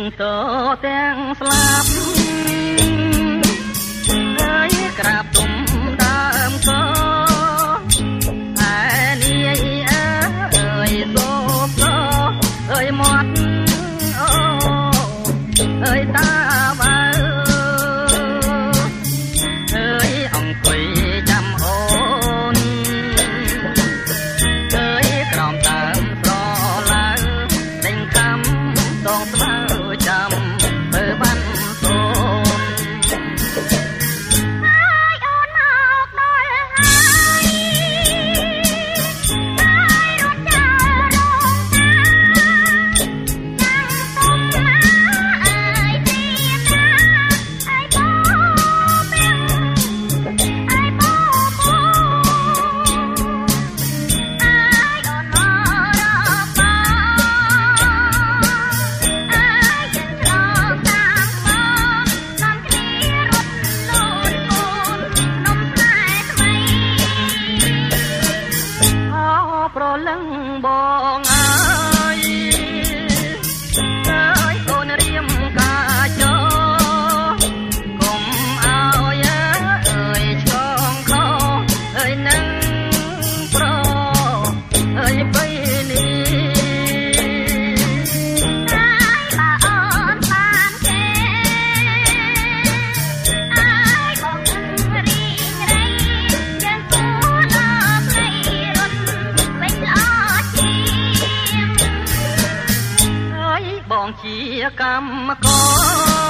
តទាំងស្លាប់ហើយក្រាបទុំដើមកឯនាយអើយសូបអើយមាត់អូអើយតាបើអើយអង្គុយចាំអូនអើយក្រំដើមស្រឡើងដេញកំដងស្មៅចាំទៅបានសូនហើយអូនមកដល់ហើយហើយរត់ចារងចាំទុំណាអើយទីណាអើយបោពេញអើយបោបោអើយអូនមករកបងអើយយើងឆ្លងតាមមកនាំគ្នារត់លូនគូននំផ្លែថ្មីអូប្រលឹងបងអើយអើយកូនរៀមកាចោកុំអើយអើយឆ្កងខោអើយនឹងប្រអើយបីនេះហើយបើអូនបានទេហើយបងរីងរៃយើងគួរដល់ភ្លៃរត់វិញល្អជាងហើយបងជាកម្មករ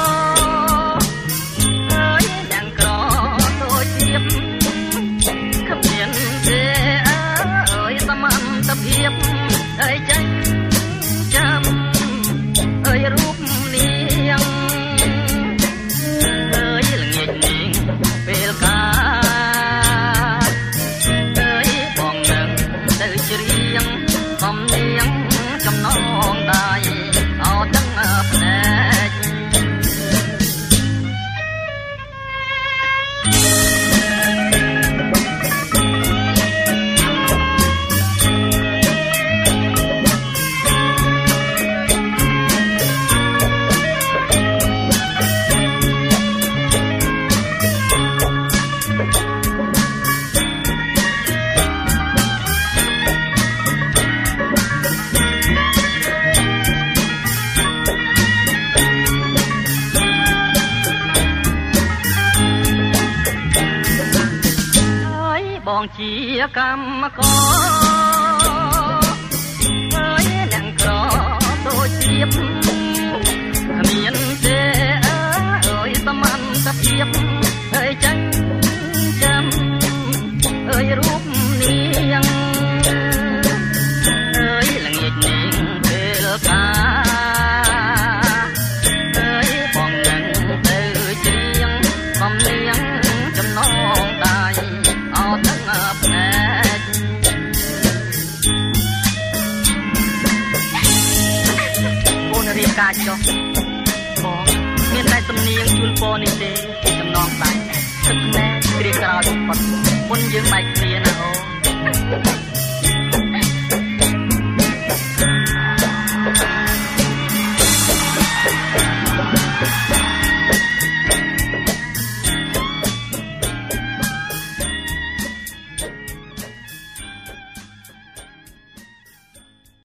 ហើយយ៉ាងក្រដូចជាគ្មានទេអើយសមត្ថភាពអើយចាញ់ចាំអើយរូបនាងអើយល្ងាចនាងពេលកាអើយបងនឹងទៅច្រៀងកំនាងចំណងដៃអោទាំងផ្នែកបងជាកម្មករហើយអ្នកក្រដូចជាគ្មានទេអើយសមត្ថភាពអើយចាញ់ចាំអើយរូបនាងអើយល្ងាចនាងពេលកាអើយបងនឹងទៅច្រៀងកំនា